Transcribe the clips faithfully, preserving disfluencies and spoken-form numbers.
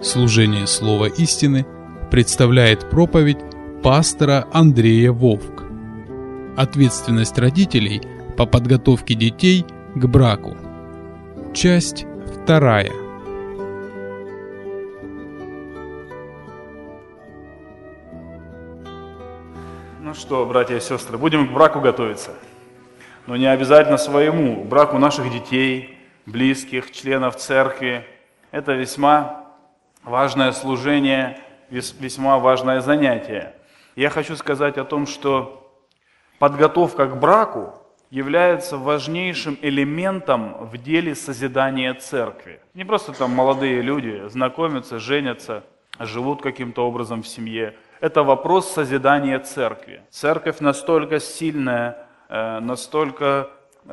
Служение Слова Истины представляет проповедь пастора Андрея Вовк. Ответственность родителей по подготовке детей к браку. Часть вторая. Ну что, братья и сестры, будем к браку готовиться. Но не обязательно своему, к браку наших детей, близких, членов церкви. Это весьма важное служение, весьма важное занятие. Я хочу сказать о том, что подготовка к браку является важнейшим элементом в деле созидания церкви. Не просто там молодые люди знакомятся, женятся, живут каким-то образом в семье. Это вопрос созидания церкви. Церковь настолько сильная, настолько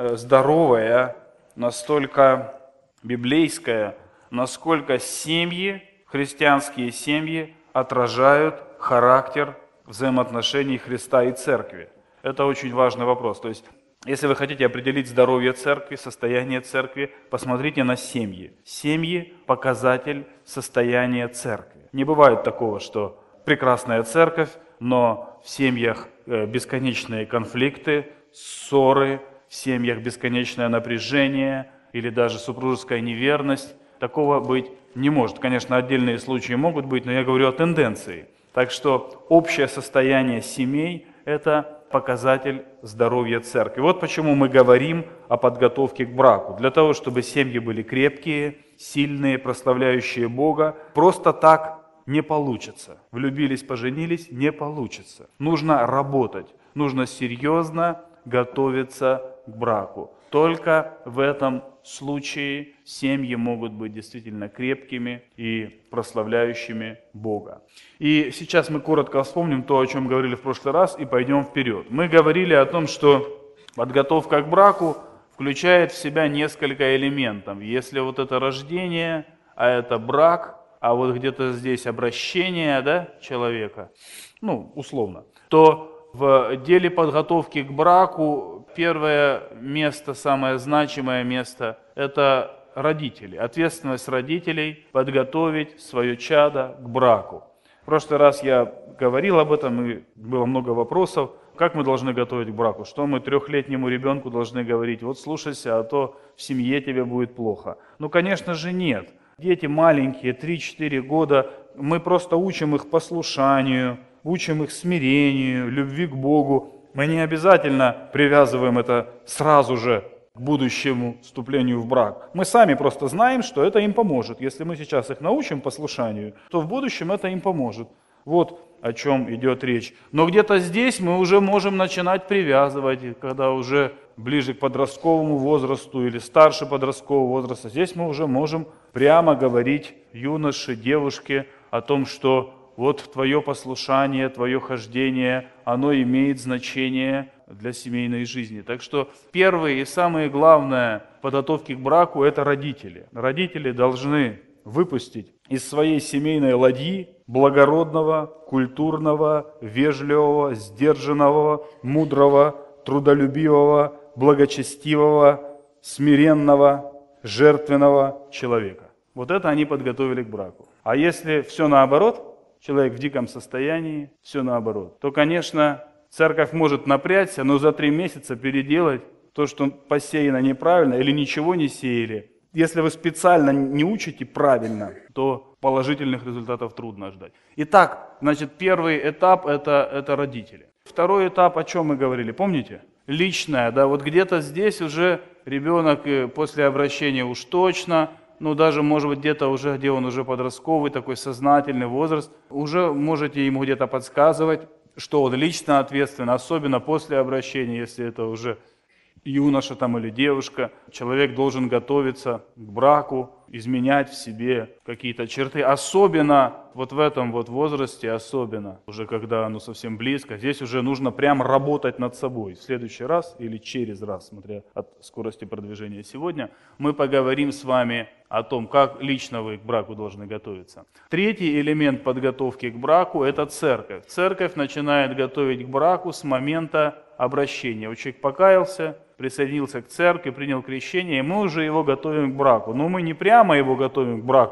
здоровая, настолько библейская, насколько семьи, христианские семьи отражают характер взаимоотношений Христа и церкви. Это очень важный вопрос. То есть, если вы хотите определить здоровье церкви, состояние церкви, посмотрите на семьи. Семьи – показатель состояния церкви. Не бывает такого, что прекрасная церковь, но в семьях бесконечные конфликты, ссоры, в семьях бесконечное напряжение или даже супружеская неверность. Такого быть не может. Конечно, отдельные случаи могут быть, но я говорю о тенденции. Так что общее состояние семей – это показатель здоровья церкви. Вот почему мы говорим о подготовке к браку. Для того, чтобы семьи были крепкие, сильные, прославляющие Бога. Просто так не получится. Влюбились, поженились – не получится. Нужно работать, нужно серьезно готовиться к браку. Только в этом случае семьи могут быть действительно крепкими и прославляющими Бога. И сейчас мы коротко вспомним то, о чем говорили в прошлый раз, и пойдем вперед. Мы говорили о том, что подготовка к браку включает в себя несколько элементов. Если вот это рождение, а это брак, а вот где-то здесь обращение, да, человека, ну, условно, то в деле подготовки к браку первое место, самое значимое место – это родители. Ответственность родителей – подготовить свое чадо к браку. В прошлый раз я говорил об этом, и было много вопросов. Как мы должны готовить к браку? Что мы трехлетнему ребенку должны говорить? Вот слушайся, а то в семье тебе будет плохо. Ну, конечно же, нет. Дети маленькие, три-четыре года, мы просто учим их послушанию, учим их смирению, любви к Богу. Мы не обязательно привязываем это сразу же к будущему вступлению в брак. Мы сами просто знаем, что это им поможет. Если мы сейчас их научим послушанию, то в будущем это им поможет. Вот о чем идет речь. Но где-то здесь мы уже можем начинать привязывать, когда уже ближе к подростковому возрасту или старше подросткового возраста. Здесь мы уже можем прямо говорить юноше, девушке о том, что вот твое послушание, твое хождение, оно имеет значение для семейной жизни. Так что первое и самое главное в подготовке к браку – это родители. Родители должны выпустить из своей семейной ладьи благородного, культурного, вежливого, сдержанного, мудрого, трудолюбивого, благочестивого, смиренного, жертвенного человека. Вот это они подготовили к браку. А если все наоборот, человек в диком состоянии, все наоборот, то, конечно, церковь может напрячься, но за три месяца переделать то, что посеяно неправильно или ничего не сеяли. Если вы специально не учите правильно, то положительных результатов трудно ждать. Итак, значит, первый этап это, – это родители. Второй этап, о чем мы говорили, помните? Личное, да, вот где-то здесь уже ребенок после обращения уж точно, ну даже, может быть, где-то уже, где он уже подростковый, такой сознательный возраст, уже можете ему где-то подсказывать, что он лично ответственен, особенно после обращения, если это уже юноша там или девушка. Человек должен готовиться к браку, изменять в себе какие-то черты. Особенно вот в этом вот возрасте, особенно уже когда оно совсем близко, здесь уже нужно прям работать над собой. В следующий раз или через раз, смотря от скорости продвижения сегодня, мы поговорим с вами о том, как лично вы к браку должны готовиться. Третий элемент подготовки к браку – это церковь. Церковь начинает готовить к браку с момента обращения. Вот человек покаялся, присоединился к церкви, принял крещение, и мы уже его готовим к браку. Но мы не прямо его готовим к браку, вот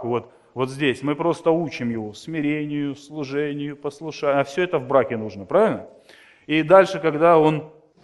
вот здесь, мы просто учим его смирению, служению, послушанию, а все это в браке нужно, правильно? И дальше, когда он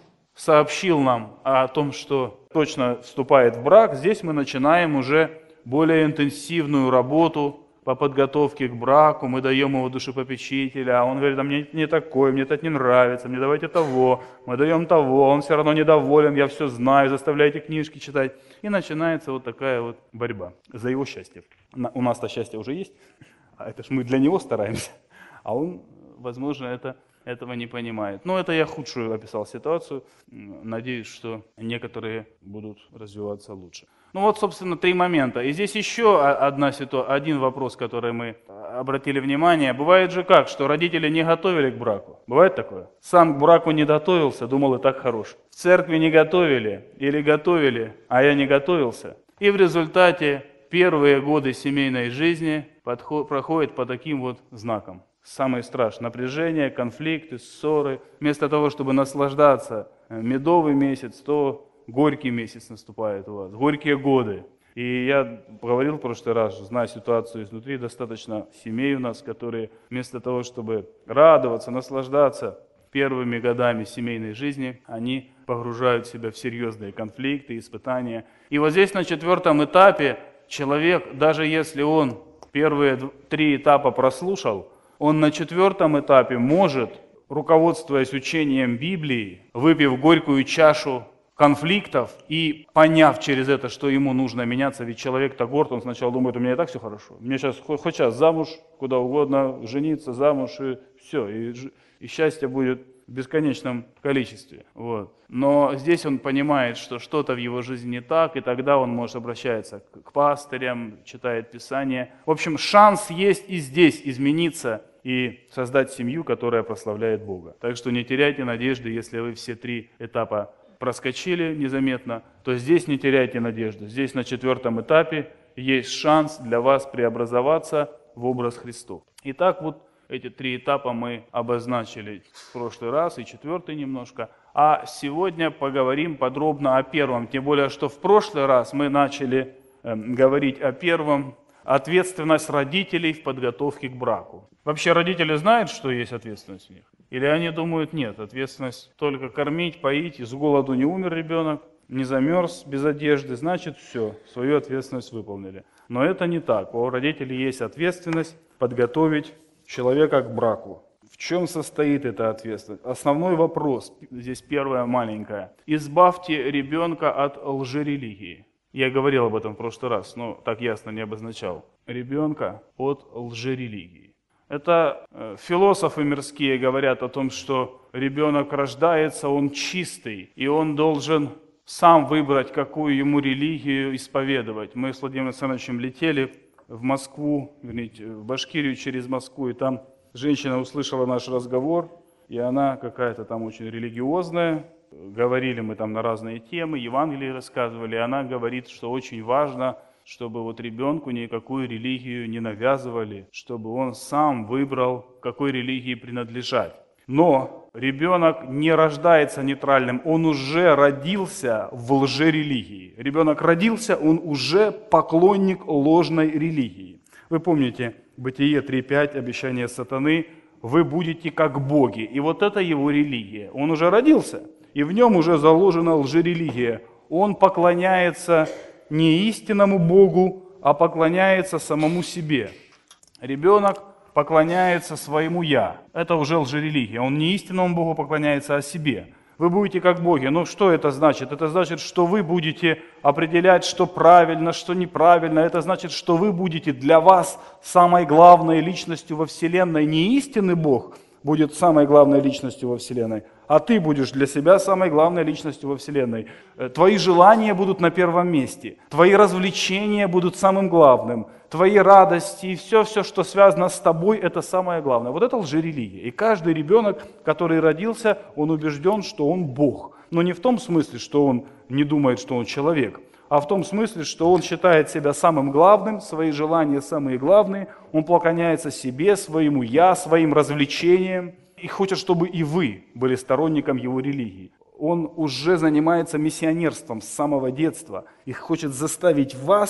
сообщил нам о том, что точно вступает в брак, здесь мы начинаем уже более интенсивную работу по подготовке к браку, мы даем его душепопечителя, а он говорит, а мне не такое, мне это не нравится, мне давайте того, мы даем того, он все равно недоволен, я все знаю, заставляете книжки читать. И начинается вот такая вот борьба за его счастье. У нас-то счастье уже есть, а это ж мы для него стараемся, а он, возможно, это, этого не понимает. Но это я худшую описал ситуацию, надеюсь, что некоторые будут развиваться лучше. Ну вот, собственно, три момента. И здесь еще одна ситуация, один вопрос, который мы обратили внимание. Бывает же как, что родители не готовили к браку. Бывает такое? Сам к браку не готовился, думал, и так хорош. В церкви не готовили или готовили, а я не готовился. И в результате первые годы семейной жизни подход, проходят по таким вот знакам. Самый страшный. Напряжение, конфликты, ссоры. Вместо того, чтобы наслаждаться медовый месяц, то горький месяц наступает у вас, горькие годы. И я говорил в прошлый раз, зная ситуацию изнутри, достаточно семей у нас, которые вместо того, чтобы радоваться, наслаждаться первыми годами семейной жизни, они погружают себя в серьезные конфликты, испытания. И вот здесь на четвертом этапе человек, даже если он первые три этапа прослушал, он на четвертом этапе может, руководствуясь учением Библии, выпив горькую чашу конфликтов и поняв через это, что ему нужно меняться, ведь человек-то горд, он сначала думает, у меня и так все хорошо, мне сейчас хоть сейчас замуж, куда угодно, жениться, замуж, и все, и, и счастье будет в бесконечном количестве. Вот. Но здесь он понимает, что что-то в его жизни не так, и тогда он может обращаться к, к пастырям, читает Писание. В общем, шанс есть и здесь измениться и создать семью, которая прославляет Бога. Так что не теряйте надежды, если вы все три этапа проскочили незаметно, то здесь не теряйте надежду. Здесь на четвертом этапе есть шанс для вас преобразоваться в образ Христов. Итак, вот эти три этапа мы обозначили в прошлый раз и четвертый немножко. А сегодня поговорим подробно о первом. Тем более, что в прошлый раз мы начали э, говорить о первом. Ответственность родителей в подготовке к браку. Вообще родители знают, что есть ответственность у них? Или они думают, нет, ответственность только кормить, поить, и с голоду не умер ребенок, не замерз без одежды, значит все, свою ответственность выполнили. Но это не так. У родителей есть ответственность подготовить человека к браку. В чем состоит эта ответственность? Основной вопрос, здесь первое маленькое. Избавьте ребенка от лжерелигии. Я говорил об этом в прошлый раз, но так ясно не обозначал. Ребенка от лжерелигии. Это э, философы мирские говорят о том, что ребенок рождается, он чистый, и он должен сам выбрать, какую ему религию исповедовать. Мы с Владимиром Александровичем летели в Москву, вернее, в Башкирию через Москву, и там женщина услышала наш разговор, и она какая-то там очень религиозная. Говорили мы там на разные темы, Евангелие рассказывали, и она говорит, что очень важно, чтобы вот ребенку никакую религию не навязывали, чтобы он сам выбрал, к какой религии принадлежать. Но ребенок не рождается нейтральным, он уже родился в лжерелигии. Ребенок родился, он уже поклонник ложной религии. Вы помните Бытие три пять, обещание сатаны, вы будете как боги. И вот это его религия. Он уже родился. И в нем уже заложена лжерелигия. Он поклоняется не истинному Богу, а поклоняется самому себе. Ребенок поклоняется своему «я». Это уже лжерелигия. Он не истинному Богу поклоняется, а себе. Вы будете как боги. Ну что это значит? Это значит, что вы будете определять, что правильно, что неправильно. Это значит, что вы будете для вас самой главной личностью во Вселенной. Не истинный Бог будет самой главной личностью во Вселенной, а ты будешь для себя самой главной личностью во Вселенной. Твои желания будут на первом месте, твои развлечения будут самым главным, твои радости и все-все, что связано с тобой, это самое главное. Вот это лжерелигия. И каждый ребенок, который родился, он убежден, что он Бог. Но не в том смысле, что он не думает, что он человек, а в том смысле, что он считает себя самым главным, свои желания самые главные, он поклоняется себе, своему «я», своим развлечениям, и хочет, чтобы и вы были сторонником его религии. Он уже занимается миссионерством с самого детства и хочет заставить вас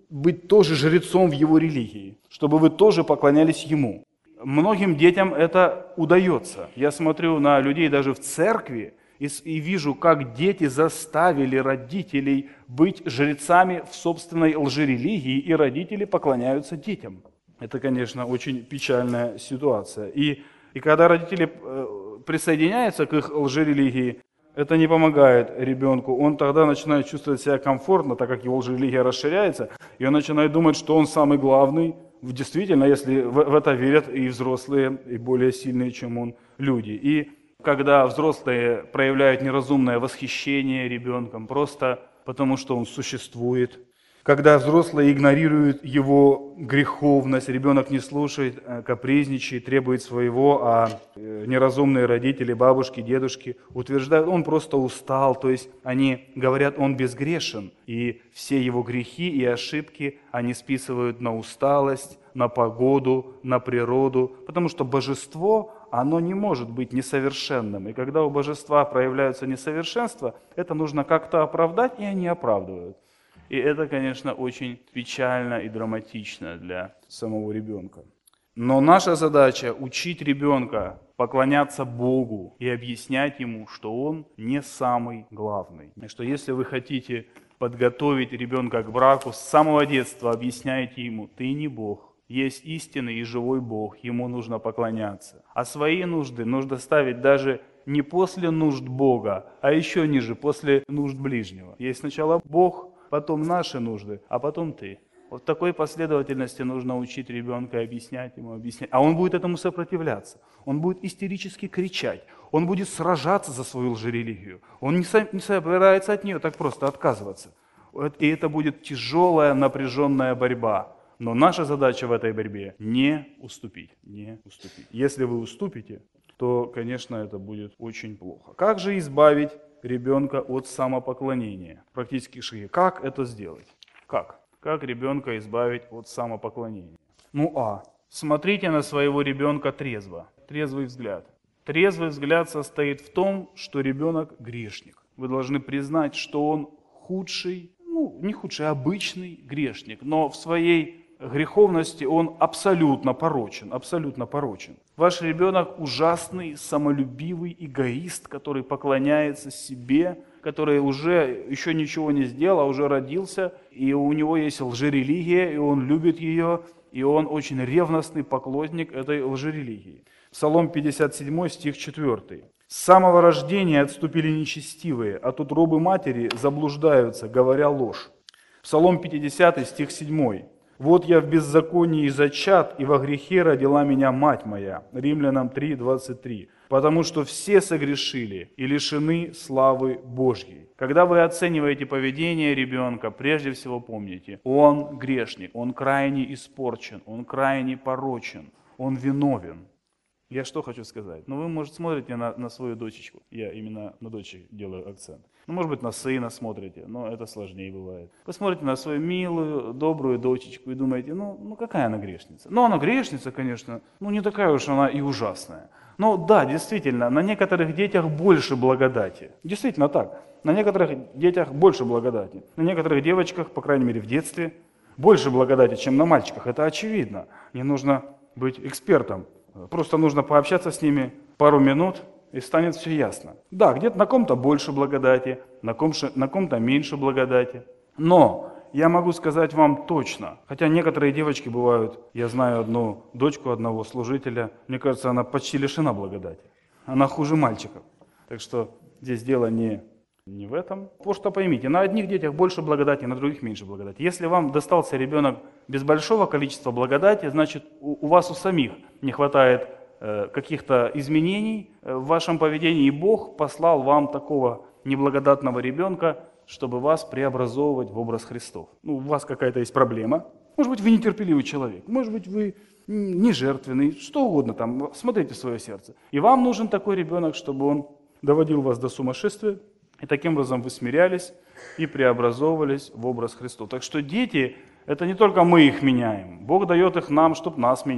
быть тоже жрецом в его религии, чтобы вы тоже поклонялись ему. Многим детям это удается. Я смотрю на людей даже в церкви и, и вижу, как дети заставили родителей быть жрецами в собственной лжерелигии, и родители поклоняются детям. Это, конечно, очень печальная ситуация. И, и когда родители э, присоединяются к их лжерелигии, это не помогает ребенку. Он тогда начинает чувствовать себя комфортно, так как его лжерелигия расширяется, и он начинает думать, что он самый главный. Действительно, если в, в это верят и взрослые, и более сильные, чем он, люди. И когда взрослые проявляют неразумное восхищение ребенком, просто потому что он существует, когда взрослые игнорируют его греховность, ребенок не слушает, капризничает, требует своего, а неразумные родители, бабушки, дедушки утверждают, он просто устал, то есть они говорят, он безгрешен, и все его грехи и ошибки они списывают на усталость, на погоду, на природу, потому что божество, оно не может быть несовершенным, и когда у божества проявляются несовершенства, это нужно как-то оправдать, и они оправдывают. И это, конечно, очень печально и драматично для самого ребенка. Но наша задача – учить ребенка поклоняться Богу и объяснять ему, что Он не самый главный. И что если вы хотите подготовить ребенка к браку, с самого детства объясняйте ему, ты не Бог, есть истинный и живой Бог, Ему нужно поклоняться. А свои нужды нужно ставить даже не после нужд Бога, а еще ниже, после нужд ближнего. Есть сначала Бог, потом наши нужды, а потом ты. Вот в такой последовательности нужно учить ребенка, объяснять ему, объяснять. А он будет этому сопротивляться. Он будет истерически кричать. Он будет сражаться за свою лжерелигию. Он не, со, не собирается от нее так просто отказываться. И это будет тяжелая, напряженная борьба. Но наша задача в этой борьбе не уступить. Не уступить. Если вы уступите, то, конечно, это будет очень плохо. Как же избавить ребенка от самопоклонения? Практические шаги. Как это сделать? Как? Как ребенка избавить от самопоклонения? Ну а, смотрите на своего ребенка трезво. Трезвый взгляд. Трезвый взгляд состоит в том, что ребенок грешник. Вы должны признать, что он худший, ну не худший, а обычный грешник, но в своей греховности он абсолютно порочен, абсолютно порочен. Ваш ребенок ужасный, самолюбивый эгоист, который поклоняется себе, который уже еще ничего не сделал, а уже родился, и у него есть лжерелигия, и он любит ее, и он очень ревностный поклонник этой лжерелигии. Псалом пятьдесят семь, стих четыре. «С самого рождения отступили нечестивые, от утробы матери заблуждаются, говоря ложь». Псалом пятьдесят, стих семь. «Вот я в беззаконии зачат, и во грехе родила меня мать моя». Римлянам три, двадцать три. «Потому что все согрешили и лишены славы Божьей». Когда вы оцениваете поведение ребенка, прежде всего помните, он грешник, он крайне испорчен, он крайне порочен, он виновен. Я что хочу сказать? Ну, вы, может, смотрите на, на свою дочечку. Я именно на дочь делаю акцент. Ну, может быть, на сына смотрите, но это сложнее бывает. Вы смотрите на свою милую, добрую дочечку и думаете, ну, ну какая она грешница? Ну, она грешница, конечно, ну, не такая уж она и ужасная. Но да, действительно, на некоторых детях больше благодати. Действительно так. На некоторых детях больше благодати. На некоторых девочках, по крайней мере, в детстве, больше благодати, чем на мальчиках. Это очевидно. Не нужно быть экспертом. Просто нужно пообщаться с ними пару минут, и станет все ясно. Да, где-то на ком-то больше благодати, на ком-то, на ком-то меньше благодати. Но я могу сказать вам точно, хотя некоторые девочки бывают, я знаю одну дочку одного служителя, мне кажется, она почти лишена благодати. Она хуже мальчиков. Так что здесь дело не, не в этом. Просто поймите, на одних детях больше благодати, на других меньше благодати. Если вам достался ребенок без большого количества благодати, значит у, у вас у самих не хватает э, каких-то изменений в вашем поведении, и Бог послал вам такого неблагодатного ребенка, чтобы вас преобразовывать в образ Христов. Ну, у вас какая-то есть проблема. Может быть, вы нетерпеливый человек, может быть, вы не жертвенный, что угодно там, смотрите в свое сердце. И вам нужен такой ребенок, чтобы он доводил вас до сумасшествия, и таким образом вы смирялись и преобразовывались в образ Христов. Так что дети, это не только мы их меняем, Бог дает их нам, чтобы нас менять.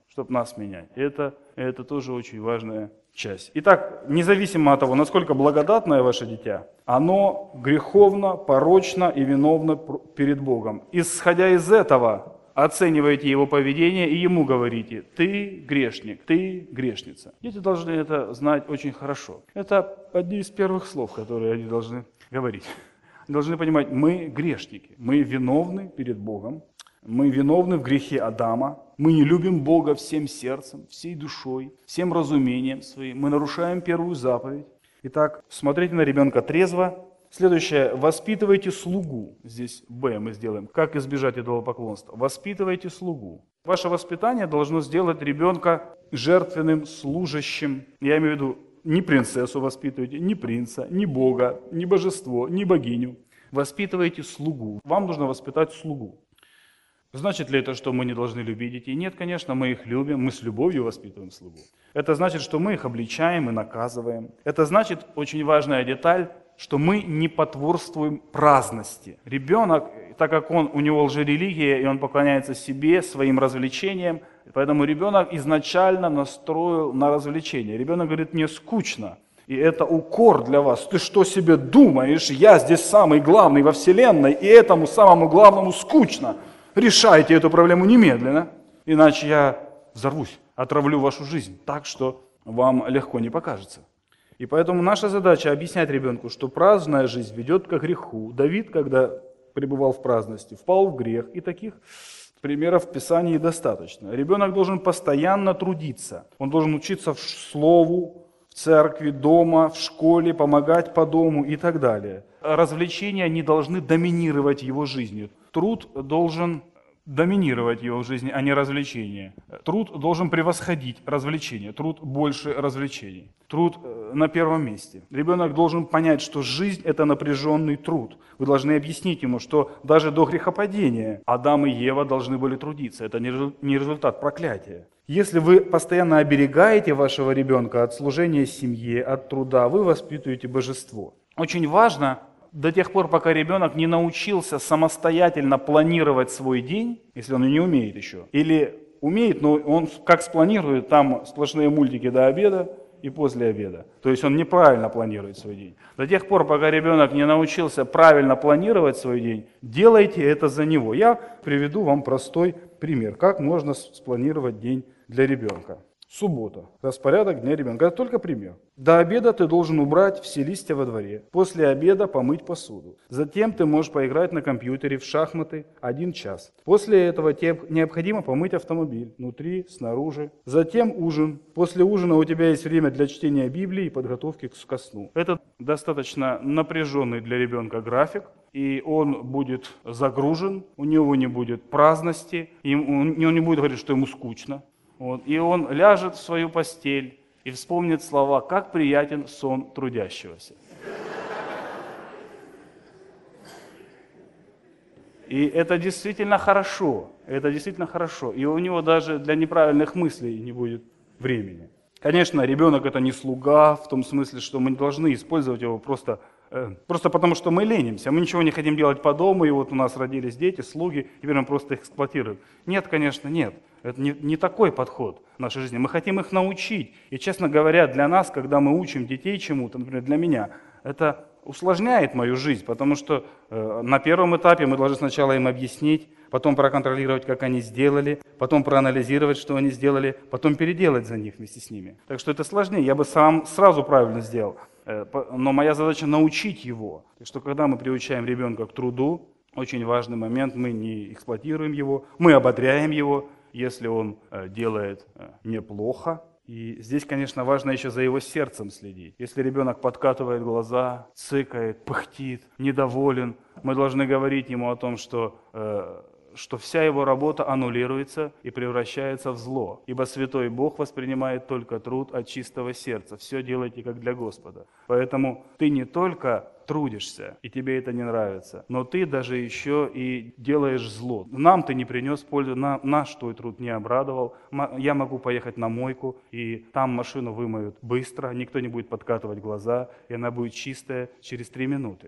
чтобы нас менять. Это, это тоже очень важная часть. Итак, независимо от того, насколько благодатное ваше дитя, оно греховно, порочно и виновно перед Богом. Исходя из этого, оцениваете его поведение и ему говорите: ты грешник, ты грешница. Дети должны это знать очень хорошо. Это одни из первых слов, которые они должны говорить. Должны понимать: мы грешники, мы виновны перед Богом, мы виновны в грехе Адама, мы не любим Бога всем сердцем, всей душой, всем разумением своим, мы нарушаем первую заповедь. Итак, смотрите на ребенка трезво. Следующее: воспитывайте слугу. Здесь Б мы сделаем. Как избежать идолопоклонства? Воспитывайте слугу. Ваше воспитание должно сделать ребенка жертвенным служащим. Я имею в виду, не принцессу воспитывайте, не принца, не Бога, не божество, не богиню. Воспитывайте слугу. Вам нужно воспитать слугу. Значит ли это, что мы не должны любить детей? Нет, конечно, мы их любим, мы с любовью воспитываем слугу. Это значит, что мы их обличаем и наказываем. Это значит, очень важная деталь, что мы не потворствуем праздности. Ребенок, так как он, у него лжерелигия, и он поклоняется себе, своим развлечениям, поэтому ребенок изначально настроил на развлечение. Ребенок говорит: мне скучно, и это укор для вас. Ты что себе думаешь? Я здесь самый главный во вселенной, и этому самому главному скучно. Решайте эту проблему немедленно, иначе я взорвусь, отравлю вашу жизнь так, что вам легко не покажется. И поэтому наша задача объяснять ребенку, что праздная жизнь ведет к греху. Давид, когда пребывал в праздности, впал в грех. И таких примеров в Писании достаточно. Ребенок должен постоянно трудиться. Он должен учиться в слову, в церкви, дома, в школе, помогать по дому и так далее. Развлечения не должны доминировать его жизнью. Труд должен доминировать его в жизни, а не развлечения. Труд должен превосходить развлечения. Труд больше развлечений. Труд на первом месте. Ребенок должен понять, что жизнь – это напряженный труд. Вы должны объяснить ему, что даже до грехопадения Адам и Ева должны были трудиться. Это не результат проклятия. Если вы постоянно оберегаете вашего ребенка от служения семье, от труда, вы воспитываете божество. Очень важно до тех пор, пока ребенок не научился самостоятельно планировать свой день, если он и не умеет еще, или умеет, но он как спланирует, там сплошные мультики до обеда и после обеда. То есть он неправильно планирует свой день. До тех пор, пока ребенок не научился правильно планировать свой день, делайте это за него. Я приведу вам простой пример, как можно спланировать день для ребенка. Суббота. Распорядок дня ребенка. Это только пример. До обеда ты должен убрать все листья во дворе. После обеда помыть посуду. Затем ты можешь поиграть на компьютере в шахматы один час. После этого тебе необходимо помыть автомобиль. Внутри, снаружи. Затем ужин. После ужина у тебя есть время для чтения Библии и подготовки ко сну. Это достаточно напряженный для ребенка график. И он будет загружен, у него не будет праздности, и он не будет говорить, что ему скучно. Вот. И он ляжет в свою постель и вспомнит слова: «Как приятен сон трудящегося». И это действительно хорошо, это действительно хорошо. И у него даже для неправильных мыслей не будет времени. Конечно, ребенок это не слуга, в том смысле, что мы не должны использовать его просто, э, просто потому, что мы ленимся. Мы ничего не хотим делать по дому, и вот у нас родились дети, слуги, теперь мы просто их эксплуатируем. Нет, конечно, нет. Это не, не такой подход в нашей жизни. Мы хотим их научить. И, честно говоря, для нас, когда мы учим детей чему-то, например, для меня, это усложняет мою жизнь, потому что э, на первом этапе мы должны сначала им объяснить, потом проконтролировать, как они сделали, потом проанализировать, что они сделали, потом переделать за них вместе с ними. Так что это сложнее. Я бы сам сразу правильно сделал, э, но моя задача научить его. Так что когда мы приучаем ребенка к труду, очень важный момент, мы не эксплуатируем его, мы ободряем его, если он э, делает э, неплохо. И здесь, конечно, важно еще за его сердцем следить. Если ребенок подкатывает глаза, цыкает, пыхтит, недоволен, мы должны говорить ему о том, что, э, что вся его работа аннулируется и превращается в зло. Ибо святой Бог воспринимает только труд от чистого сердца. Все делайте как для Господа. Поэтому ты не только трудишься, и тебе это не нравится, но ты даже еще и делаешь зло. Нам ты не принес пользу, на, наш твой труд не обрадовал. Я могу поехать на мойку, и там машину вымоют быстро, никто не будет подкатывать глаза, и она будет чистая через три минуты.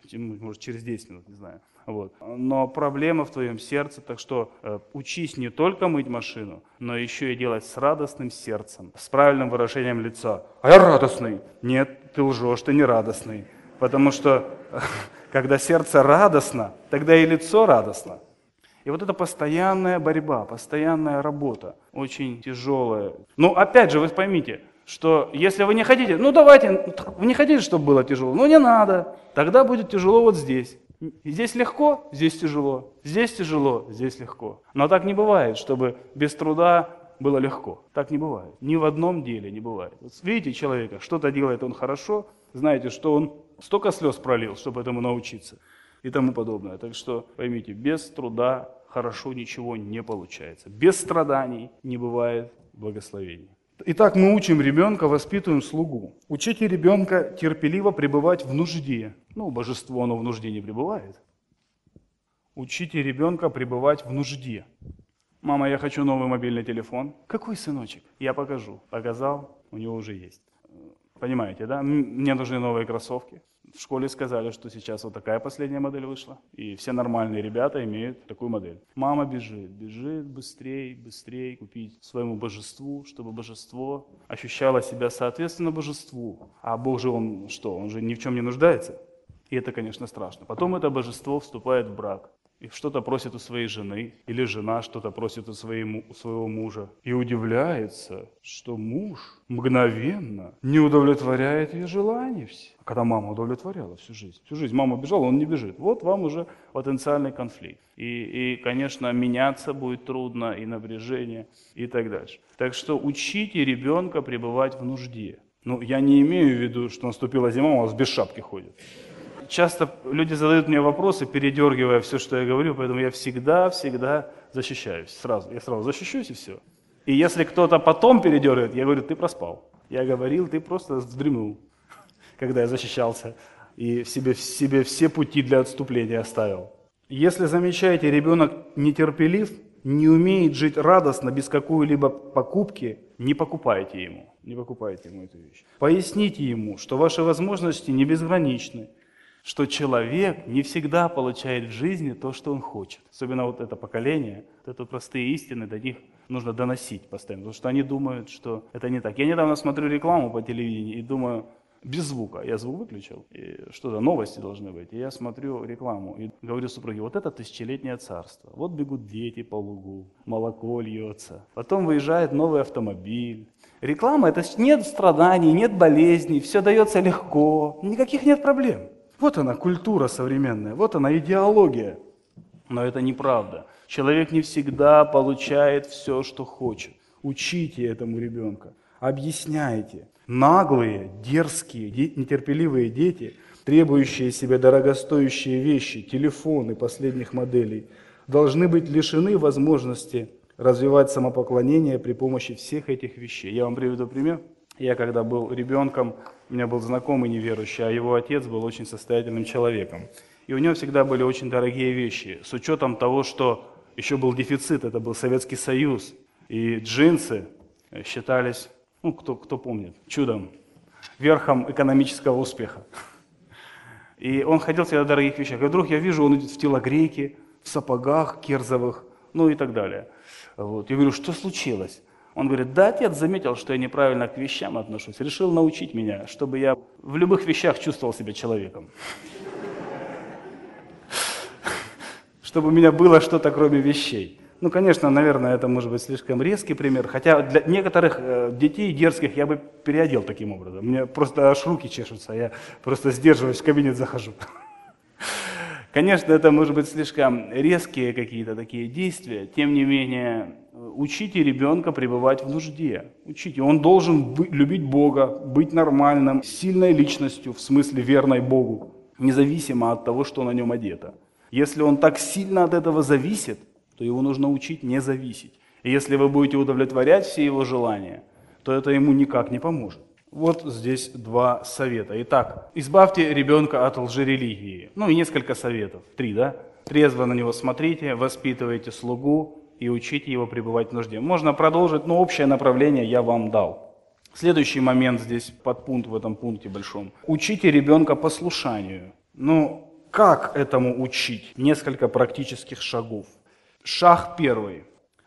может, через десять минут, не знаю. Вот. Но проблема в твоем сердце, так что э, учись не только мыть машину, но еще и делать с радостным сердцем, с правильным выражением лица. А я радостный. Нет, ты лжешь, ты не радостный. Потому что когда сердце радостно, тогда и лицо радостно. И вот это постоянная борьба, постоянная работа, очень тяжелая. Но опять же, вы поймите, что если вы не хотите, ну давайте, вы не хотите, чтобы было тяжело, ну не надо, тогда будет тяжело вот здесь. Здесь легко, здесь тяжело, здесь тяжело, здесь легко. Но так не бывает, чтобы без труда было легко. Так не бывает. Ни в одном деле не бывает. Вот видите человека, что-то делает он хорошо, знаете, что он столько слез пролил, чтобы этому научиться и тому подобное. Так что поймите, без труда хорошо ничего не получается. Без страданий не бывает благословений. Итак, мы учим ребенка, воспитываем слугу. Учите ребенка терпеливо пребывать в нужде. Ну, божество, оно в нужде не пребывает. Учите ребенка пребывать в нужде. Мама, я хочу новый мобильный телефон. Какой, сыночек? Я покажу. Показал, у него уже есть. Понимаете, да? Мне нужны новые кроссовки. В школе сказали, что сейчас вот такая последняя модель вышла, и все нормальные ребята имеют такую модель. Мама бежит, бежит быстрее, быстрее купить своему божеству, чтобы божество ощущало себя соответственно божеству. А Бог же, он что, он же ни в чем не нуждается? И это, конечно, страшно. Потом это божество вступает в брак. И что-то просит у своей жены, или жена что-то просит у, своему, у своего мужа. И удивляется, что муж мгновенно не удовлетворяет ее желания все. А когда мама удовлетворяла всю жизнь, всю жизнь мама бежала, он не бежит. Вот вам уже потенциальный конфликт. И, и, конечно, меняться будет трудно, и напряжение, и так дальше. Так что учите ребенка пребывать в нужде. Ну, я не имею в виду, что наступила зима, у вас без шапки ходит. Часто люди задают мне вопросы, передергивая все, что я говорю, поэтому я всегда-всегда защищаюсь. Сразу. Я сразу защищусь и все. И если кто-то потом передергивает, я говорю, ты проспал. Я говорил, ты просто вздремнул, когда я защищался и в себе, в себе все пути для отступления оставил. Если замечаете, ребенок нетерпелив, не умеет жить радостно, без какой-либо покупки, не покупайте ему. Не покупайте ему эту вещь. Поясните ему, что ваши возможности не безграничны, что человек не всегда получает в жизни то, что он хочет. Особенно вот это поколение, вот это простые истины, до них нужно доносить постоянно, потому что они думают, что это не так. Я недавно смотрю рекламу по телевидению и думаю, без звука, я звук выключил, и что-то, новости должны быть, и я смотрю рекламу и говорю супруге, вот это тысячелетнее царство, вот бегут дети по лугу, молоко льется, потом выезжает новый автомобиль. Реклама, это нет страданий, нет болезней, все дается легко, никаких нет проблем. Вот она, культура современная, вот она, идеология. Но это неправда. Человек не всегда получает все, что хочет. Учите этому ребенка, объясняйте. Наглые, дерзкие, нетерпеливые дети, требующие себе дорогостоящие вещи, телефоны последних моделей, должны быть лишены возможности развивать самопоклонение при помощи всех этих вещей. Я вам приведу пример. Я когда был ребенком, у меня был знакомый неверующий, а его отец был очень состоятельным человеком. И у него всегда были очень дорогие вещи, с учетом того, что еще был дефицит, это был Советский Союз. И джинсы считались, ну кто, кто помнит, чудом, верхом экономического успеха. И он ходил всегда в дорогих вещах. И вдруг я вижу, он идет в телогрейке, в сапогах керзовых, ну и так далее. Вот. Я говорю, что случилось? Он говорит, да, отец заметил, что я неправильно к вещам отношусь, решил научить меня, чтобы я в любых вещах чувствовал себя человеком. Чтобы у меня было что-то кроме вещей. Ну, конечно, наверное, это может быть слишком резкий пример, хотя для некоторых э, детей дерзких я бы переодел таким образом. У меня просто аж руки чешутся, я просто сдерживаюсь, в кабинет захожу. Конечно, это может быть слишком резкие какие-то такие действия, тем не менее, учите ребенка пребывать в нужде. Учите, он должен быть, любить Бога, быть нормальным, сильной личностью, в смысле верной Богу, независимо от того, что на нем одето. Если он так сильно от этого зависит, то его нужно учить не зависеть. И если вы будете удовлетворять все его желания, то это ему никак не поможет. Вот здесь два совета. Итак, избавьте ребенка от лжерелигии. Ну и несколько советов. Три, да? Трезво на него смотрите, воспитывайте слугу и учите его пребывать в нужде. Можно продолжить, но общее направление я вам дал. Следующий момент здесь, подпункт в этом пункте большом. Учите ребенка послушанию. Ну, Как этому учить? Несколько практических шагов. Шаг первый.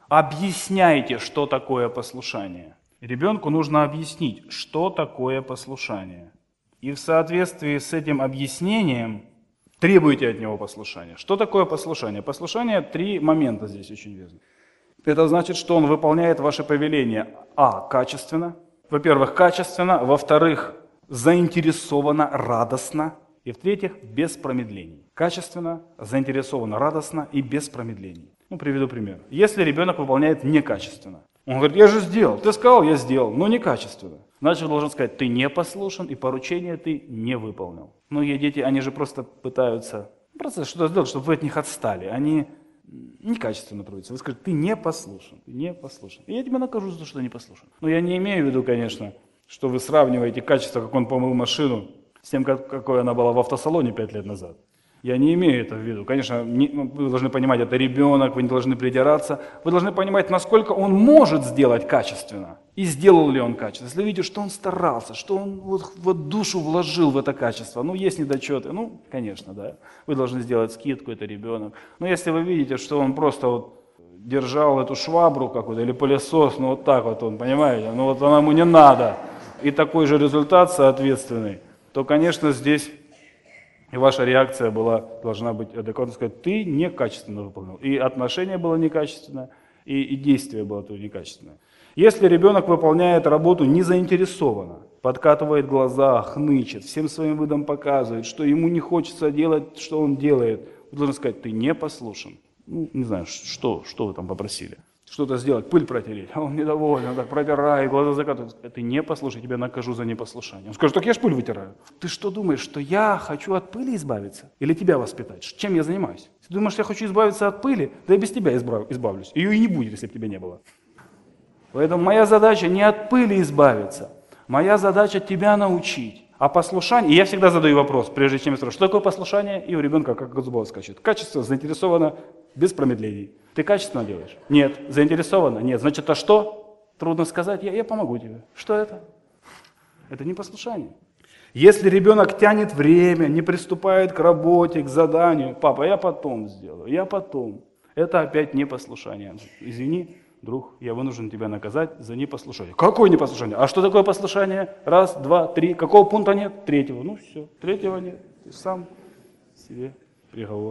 Объясняйте, что такое послушание. Ребенку нужно объяснить, что такое послушание. И в соответствии с этим объяснением требуйте от него послушания. Что такое послушание? Послушание, три момента здесь очень важны. Это значит, что он выполняет ваши повеления. А. Качественно. Во-первых, качественно. Во-вторых, заинтересованно, радостно. И в-третьих, без промедлений. Качественно, заинтересованно, радостно и без промедлений. Ну, приведу пример. Если ребенок выполняет некачественно, он говорит, я же сделал, ты сказал, я сделал, но некачественно. Значит, он должен сказать, ты не послушен и поручение ты не выполнил. Многие дети, они же просто пытаются просто что-то сделать, чтобы вы от них отстали. Они некачественно трудятся. Вы скажете, ты не послушен, ты не послушен. И я тебя накажу за то, что ты не послушен. Но я не имею в виду, конечно, что вы сравниваете качество, как он помыл машину, с тем, как, какой она была в автосалоне пять лет назад. Я не имею это в виду. Конечно, не, вы должны понимать, это ребенок, вы не должны придираться. Вы должны понимать, насколько он может сделать качественно. И сделал ли он качественно. Если вы видите, что он старался, что он вот, вот душу вложил в это качество. Ну, есть недочеты. Ну, конечно, да. Вы должны сделать скидку, это ребенок. Но если вы видите, что он просто вот держал эту швабру какую-то или пылесос, ну вот так вот он, понимаете, ну вот она ему не надо. И такой же результат соответственный, то, конечно, здесь и ваша реакция была, должна быть адекватно сказать, ты некачественно выполнил. И отношение было некачественное, и, и действие было тоже некачественное. Если ребенок выполняет работу незаинтересованно, подкатывает глаза, хнычет, всем своим видом показывает, что ему не хочется делать, что он делает, вы должны сказать, ты не послушен. Ну, не знаю, что, что вы там попросили. Что-то сделать, пыль протереть, а он недоволен, он так протирает, глаза закатывает. Ты не послушай, тебя накажу за непослушание. Он скажет, так я ж пыль вытираю. Ты что думаешь, что я хочу от пыли избавиться? Или тебя воспитать? Чем я занимаюсь? Если думаешь, что я хочу избавиться от пыли, да я без тебя избавлюсь. Ее и не будет, если бы тебя не было. Поэтому моя задача не от пыли избавиться. Моя задача тебя научить. А послушание, и я всегда задаю вопрос, прежде чем я спрашиваю, что такое послушание, и у ребенка как от зубов скачет. Качество заинтересовано без промедлений. Ты качественно делаешь? Нет. Заинтересовано? Нет. Значит, а что? Трудно сказать, я, я помогу тебе. Что это? Это не послушание. Если ребенок тянет время, не приступает к работе, к заданию, папа, я потом сделаю, я потом. Это опять непослушание. Извини, друг, я вынужден тебя наказать за непослушание. Какое непослушание? А что такое послушание? Раз, два, три. Какого пункта нет? Третьего. Ну все, третьего нет. Ты сам себе приговор.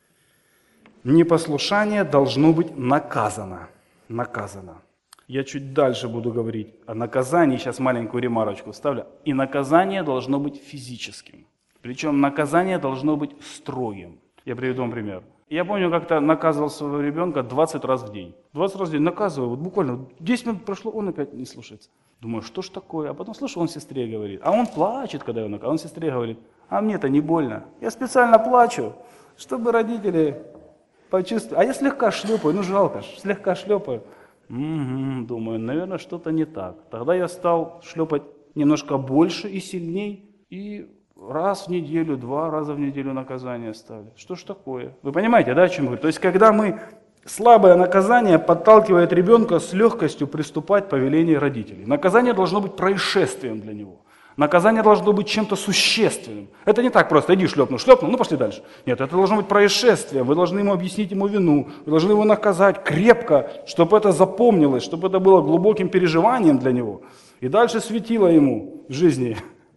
Непослушание должно быть наказано. Наказано. Я чуть дальше буду говорить о наказании. Сейчас маленькую ремарочку вставлю. И наказание должно быть физическим. Причем наказание должно быть строгим. Я приведу вам пример. Я помню, как-то наказывал своего ребенка двадцать раз в день. двадцать раз в день наказываю, вот буквально десять минут прошло, он опять не слушается. Думаю, что ж такое? А потом слышу, он сестре говорит. А он плачет, когда я наказываю. Он сестре говорит, а мне-то не больно. Я специально плачу, чтобы родители почувствовали. А я слегка шлепаю, ну жалко, слегка шлепаю. Угу, думаю, наверное, что-то не так. Тогда я стал шлепать немножко больше и сильней, и раз в неделю, два раза в неделю наказание ставили. Что ж такое? Вы понимаете, да, о чем я говорю? То есть, когда мы, слабое наказание подталкивает ребенка с легкостью приступать к повелению родителей. Наказание должно быть происшествием для него. Наказание должно быть чем-то существенным. Это не так просто, иди шлепнул, шлепнул, ну пошли дальше. Нет, это должно быть происшествием. Вы должны ему объяснить ему вину, вы должны его наказать крепко, чтобы это запомнилось, чтобы это было глубоким переживанием для него. И дальше светило ему в жизни.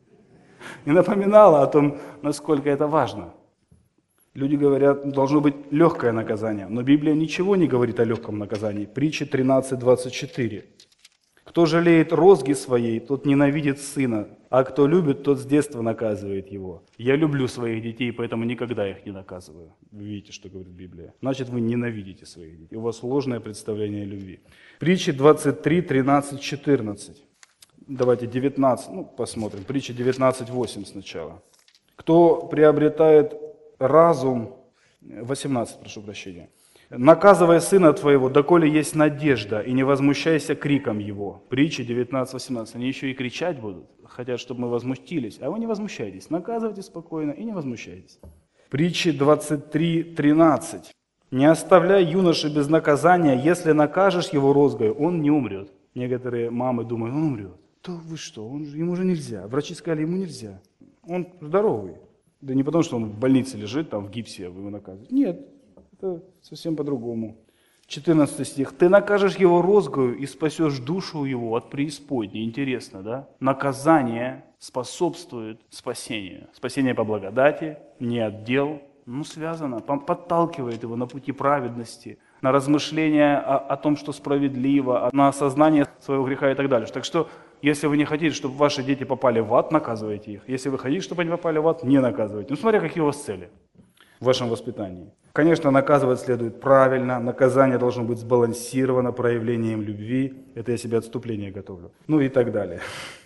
И напоминало о том, насколько это важно. Люди говорят, должно быть легкое наказание, но Библия ничего не говорит о легком наказании. Притча тринадцать двадцать четыре. Кто жалеет розги своей, тот ненавидит сына, а кто любит, тот с детства наказывает его. Я люблю своих детей, поэтому никогда их не наказываю. Вы видите, что говорит Библия. Значит, вы ненавидите своих детей. У вас ложное представление о любви. Притча двадцать три тринадцать четырнадцать. Давайте девятнадцать, ну посмотрим. Притча девятнадцать восемь сначала. Кто приобретает разум, восемнадцать, прошу прощения. Наказывай сына твоего, доколе есть надежда, и не возмущайся криком его. Притча девятнадцать восемнадцать. Они еще и кричать будут, хотят, чтобы мы возмутились. А вы не возмущайтесь, наказывайте спокойно и не возмущайтесь. Притча двадцать три тринадцать. Не оставляй юноши без наказания, если накажешь его розгою, он не умрет. Некоторые мамы думают, он умрет. То вы что, он же, ему же нельзя. Врачи сказали, ему нельзя. Он здоровый. Да не потому, что он в больнице лежит, там в гипсе, а вы его наказываете. Нет, это совсем по-другому. четырнадцатый стих. «Ты накажешь его розгою и спасешь душу его от преисподней». Интересно, да? Наказание способствует спасению. Спасение по благодати, не от дел. Ну, связано, подталкивает его на пути праведности, на размышления о, о том, что справедливо, на осознание своего греха и так далее. Так что, если вы не хотите, чтобы ваши дети попали в ад, наказывайте их. Если вы хотите, чтобы они попали в ад, не наказывайте. Ну, смотря какие у вас цели в вашем воспитании. Конечно, наказывать следует правильно, наказание должно быть сбалансировано проявлением любви. Это я себе отступление готовлю. Ну и так далее.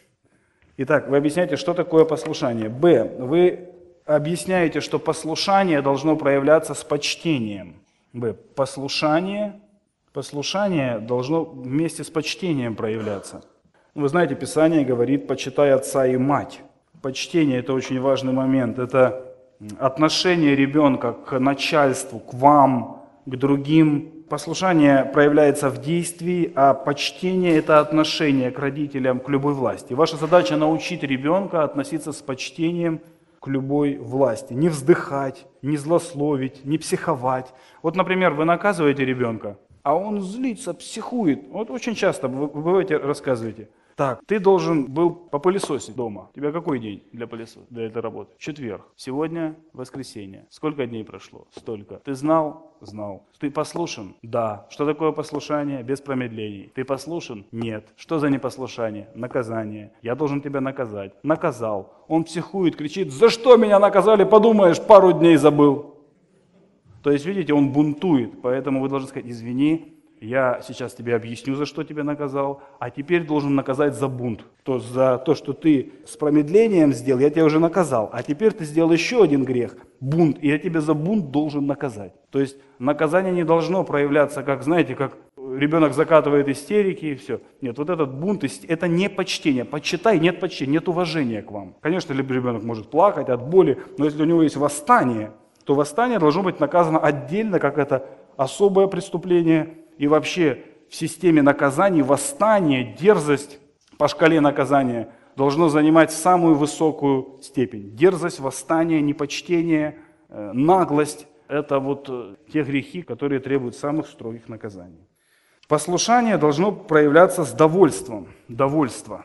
Итак, вы объясняете, что такое послушание. Б. Вы объясняете, что послушание должно проявляться с почтением. Б. Послушание, послушание должно вместе с почтением проявляться. Вы знаете, Писание говорит: «Почитай отца и мать». Почтение – это очень важный момент. Это отношение ребенка к начальству, к вам, к другим. Послушание проявляется в действии, а почтение – это отношение к родителям, к любой власти. Ваша задача – научить ребенка относиться с почтением к любой власти. Не вздыхать, не злословить, не психовать. Вот, например, вы наказываете ребенка, а он злится, психует. Вот очень часто вы, вы бываете, рассказываете: так, ты должен был попылесосить дома. У тебя какой день для пылесоса, для этой работы? Четверг. Сегодня воскресенье. Сколько дней прошло? Столько. Ты знал? Знал. Ты послушен? Да. Что такое послушание? Без промедлений. Ты послушен? Нет. Что за непослушание? Наказание. Я должен тебя наказать. Наказал. Он психует, кричит: за что меня наказали? Подумаешь, пару дней забыл. То есть, видите, он бунтует. Поэтому вы должны сказать: извини, я сейчас тебе объясню, за что тебя наказал, а теперь должен наказать за бунт. То за то, что ты с промедлением сделал, я тебя уже наказал, а теперь ты сделал еще один грех, бунт, и я тебя за бунт должен наказать. То есть наказание не должно проявляться, как, знаете, как ребенок закатывает истерики и все. Нет, вот этот бунт, это не почтение. Почитай, нет почтения, нет уважения к вам. Конечно, ребенок может плакать от боли, но если у него есть восстание, то восстание должно быть наказано отдельно, как это особое преступление. И вообще в системе наказаний восстание, дерзость по шкале наказания должно занимать самую высокую степень. Дерзость, восстание, непочтение, наглость – это вот те грехи, которые требуют самых строгих наказаний. Послушание должно проявляться с довольством. Довольство.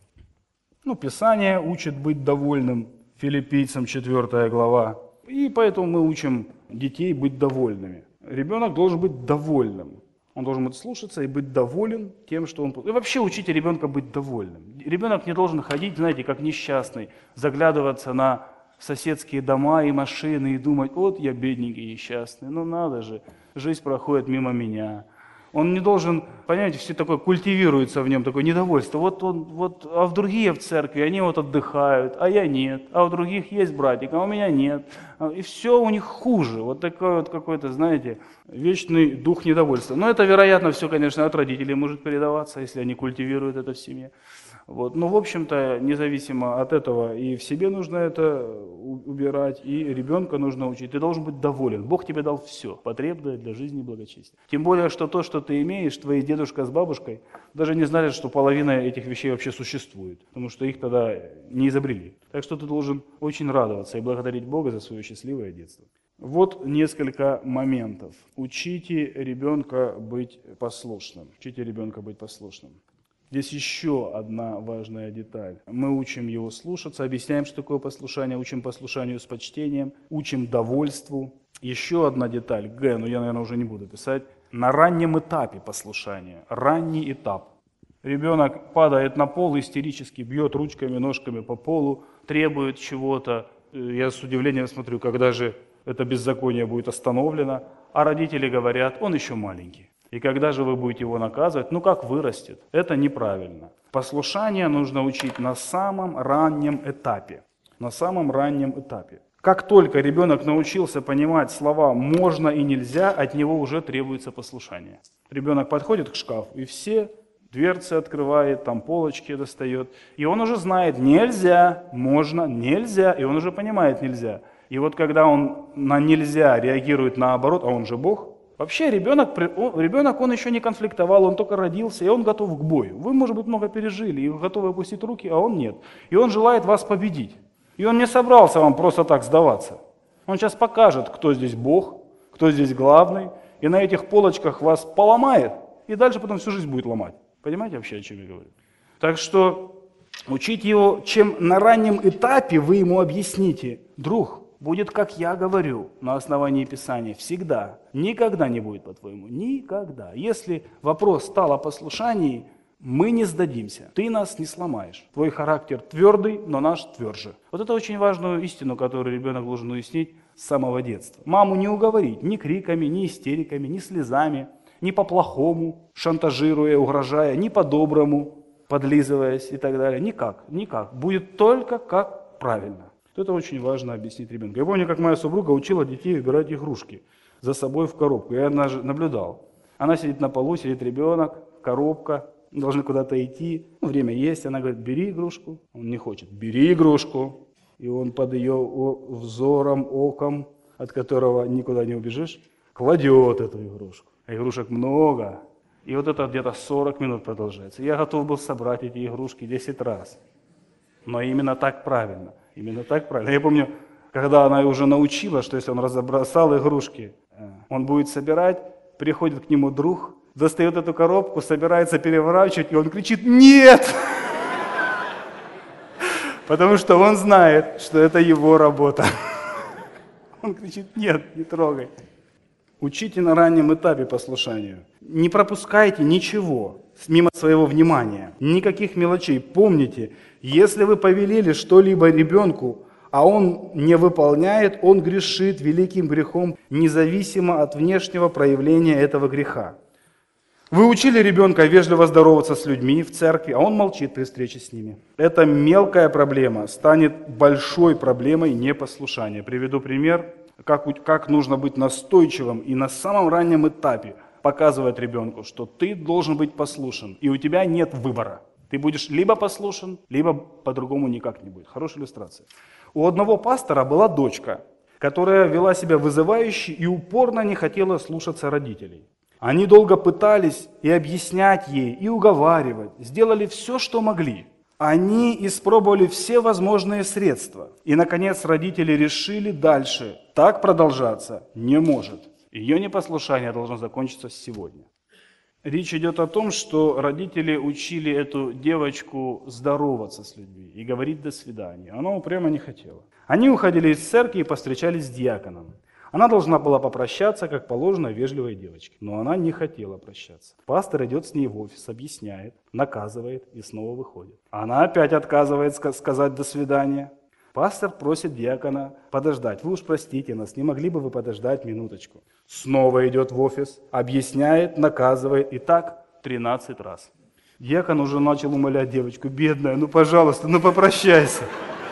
Ну, Писание учит быть довольным, Филиппийцам четвёртая глава. И поэтому мы учим детей быть довольными. Ребенок должен быть довольным. Он должен быть слушаться и быть доволен тем, что он... И вообще учите ребенка быть довольным. Ребенок не должен ходить, знаете, как несчастный, заглядываться на соседские дома и машины и думать: вот я бедненький, несчастный, ну надо же, жизнь проходит мимо меня. Он не должен, понимаете, все такое культивируется в нем, такое недовольство. Вот он, вот, а в другие в церкви, они вот отдыхают, а я нет. А у других есть братик, а у меня нет. И все у них хуже. Вот такой вот какой-то, знаете, вечный дух недовольства. Но это, вероятно, все, конечно, от родителей может передаваться, если они культивируют это в семье. Вот. Но, в общем-то, независимо от этого, и в себе нужно это убирать, и ребенка нужно учить. Ты должен быть доволен. Бог тебе дал все, потребное для жизни и благочестия. Тем более, что то, что ты имеешь, твои дедушка с бабушкой даже не знали, что половина этих вещей вообще существует, потому что их тогда не изобрели. Так что ты должен очень радоваться и благодарить Бога за свое счастливое детство. Вот несколько моментов. Учите ребенка быть послушным. Учите ребенка быть послушным. Здесь еще одна важная деталь. Мы учим его слушаться, объясняем, что такое послушание, учим послушанию с почтением, учим довольству. Еще одна деталь, Г, но я, наверное, уже не буду писать. На раннем этапе послушания, ранний этап. Ребенок падает на пол, истерически бьет ручками, ножками по полу, требует чего-то. Я с удивлением смотрю, когда же это беззаконие будет остановлено. А родители говорят: он еще маленький. И когда же вы будете его наказывать? Ну как вырастет? Это неправильно. Послушание нужно учить на самом раннем этапе. На самом раннем этапе. Как только ребенок научился понимать слова «можно» и «нельзя», от него уже требуется послушание. Ребенок подходит к шкафу и все дверцы открывает, там полочки достает. И он уже знает «нельзя», «можно», «нельзя», и он уже понимает «нельзя». И вот когда он на «нельзя» реагирует наоборот, а он же Бог, вообще ребенок, ребенок, он еще не конфликтовал, он только родился, и он готов к бою. Вы, может быть, много пережили, и готовы опустить руки, а он нет. И он желает вас победить. И он не собрался вам просто так сдаваться. Он сейчас покажет, кто здесь Бог, кто здесь главный, и на этих полочках вас поломает, и дальше потом всю жизнь будет ломать. Понимаете вообще, о чем я говорю? Так что учить его, чем на раннем этапе вы ему объясните, друг, будет, как я говорю, на основании Писания, всегда, никогда не будет, по-твоему, никогда. Если вопрос стал о послушании, мы не сдадимся, ты нас не сломаешь. Твой характер твердый, но наш тверже. Вот это очень важную истину, которую ребенок должен уяснить с самого детства. Маму не уговорить ни криками, ни истериками, ни слезами, ни по-плохому, шантажируя, угрожая, ни по-доброму, подлизываясь и так далее. Никак, никак. Будет только как правильно. Это очень важно объяснить ребенку. Я помню, как моя супруга учила детей выбирать игрушки за собой в коробку. Я однажды наблюдал. Она сидит на полу, сидит ребенок, коробка, должны куда-то идти. Ну, время есть, она говорит, бери игрушку. Он не хочет, бери игрушку. И он под ее взором, оком, от которого никуда не убежишь, кладет эту игрушку. А игрушек много. И вот это где-то сорок минут продолжается. Я готов был собрать эти игрушки десять раз. Но именно так правильно. Именно так правильно. Я помню, когда она уже научила, что если он разбросал игрушки, он будет собирать, приходит к нему друг, достает эту коробку, собирается переворачивать, и он кричит «Нет!» Потому что он знает, что это его работа. Он кричит «Нет, не трогай». Учите на раннем этапе послушанию. Не пропускайте ничего мимо своего внимания, никаких мелочей. Помните, если вы повелели что-либо ребенку, а он не выполняет, он грешит великим грехом, независимо от внешнего проявления этого греха. Вы учили ребенка вежливо здороваться с людьми в церкви, а он молчит при встрече с ними. Эта мелкая проблема станет большой проблемой непослушания. Приведу пример, как, как нужно быть настойчивым и на самом раннем этапе показывать ребенку, что ты должен быть послушен, и у тебя нет выбора. Ты будешь либо послушен, либо по-другому никак не будет. Хорошая иллюстрация. У одного пастора была дочка, которая вела себя вызывающе и упорно не хотела слушаться родителей. Они долго пытались и объяснять ей, и уговаривать, сделали все, что могли. Они испробовали все возможные средства. И, наконец, родители решили дальше. Так продолжаться не может. Ее непослушание должно закончиться сегодня. Речь идет о том, что родители учили эту девочку здороваться с людьми и говорить «до свидания». Она упрямо не хотела. Они уходили из церкви и повстречались с диаконом. Она должна была попрощаться, как положено, вежливой девочке, но она не хотела прощаться. Пастор идет с ней в офис, объясняет, наказывает и снова выходит. Она опять отказывается сказать «до свидания». Пастор просит диакона подождать. Вы уж простите нас, не могли бы вы подождать минуточку? Снова идет в офис, объясняет, наказывает. И так тринадцать раз. Диакон уже начал умолять девочку. Бедная, ну пожалуйста, ну попрощайся.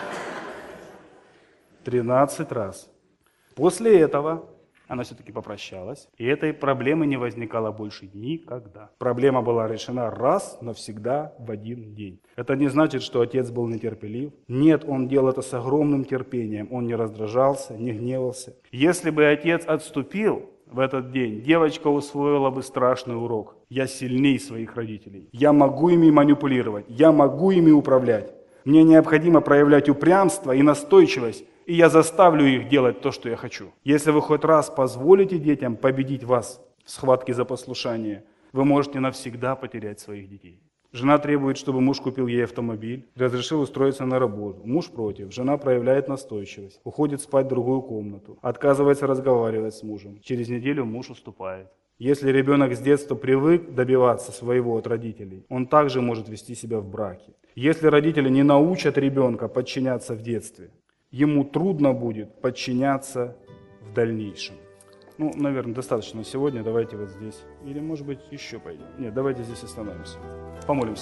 тринадцать раз. После этого она все-таки попрощалась, и этой проблемы не возникало больше никогда. Проблема была решена раз навсегда в один день. Это не значит, что отец был нетерпелив. Нет, он делал это с огромным терпением. Он не раздражался, не гневался. Если бы отец отступил в этот день, девочка усвоила бы страшный урок. Я сильнее своих родителей. Я могу ими манипулировать. Я могу ими управлять. Мне необходимо проявлять упрямство и настойчивость, и я заставлю их делать то, что я хочу. Если вы хоть раз позволите детям победить вас в схватке за послушание, вы можете навсегда потерять своих детей. Жена требует, чтобы муж купил ей автомобиль, разрешил устроиться на работу. Муж против, жена проявляет настойчивость, уходит спать в другую комнату, отказывается разговаривать с мужем. Через неделю муж уступает. Если ребенок с детства привык добиваться своего от родителей, он также может вести себя в браке. Если родители не научат ребенка подчиняться в детстве, ему трудно будет подчиняться в дальнейшем. Ну, наверное, достаточно сегодня. Давайте вот здесь. Или, может быть, еще пойдем. Нет, давайте здесь остановимся. Помолимся.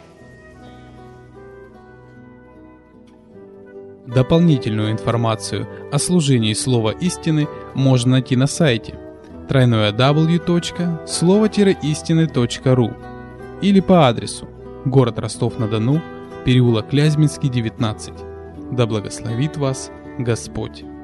Дополнительную информацию о служении Слова Истины можно найти на сайте дабл ю дабл ю дабл ю точка слово истины точка ру или по адресу город Ростов-на-Дону, переулок Клязьминский, девятнадцать. Да благословит вас Господь!